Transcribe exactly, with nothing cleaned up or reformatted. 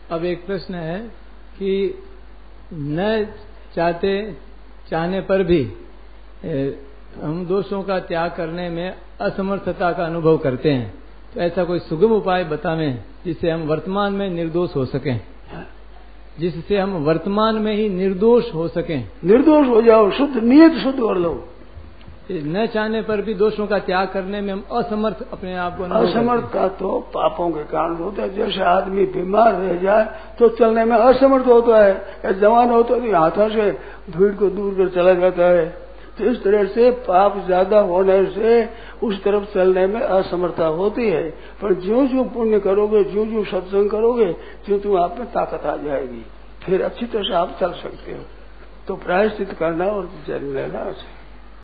अब एक प्रश्न है कि न चाहते चाहने पर भी हम दोषों का त्याग करने में असमर्थता का अनुभव करते हैं, तो ऐसा कोई सुगम उपाय बतावें जिससे हम वर्तमान में निर्दोष हो सकें, जिससे हम वर्तमान में ही निर्दोष हो सकें। निर्दोष हो जाओ, शुद्ध नियत शुद्ध कर लो। न चाहने पर भी दोषों का त्याग करने में हम असमर्थ अपने आप को असमर्थता तो पापों के कारण होता है। जैसे आदमी बीमार रह जाए तो चलने में असमर्थ होता है, या जवान होता है तो हाथों से भीड़ को दूर कर चला जाता है। तो इस तरह से पाप ज्यादा होने से उस तरफ चलने में असमर्थता होती है। पर ज्यों ज्यों पुण्य करोगे, ज्यों ज्यों सत्संग करोगे, ज्यों ज्यों आप में ताकत आ जाएगी, फिर अच्छी तरह से आप चल सकते हो। तो प्रायश्चित करना और जन्म लेना।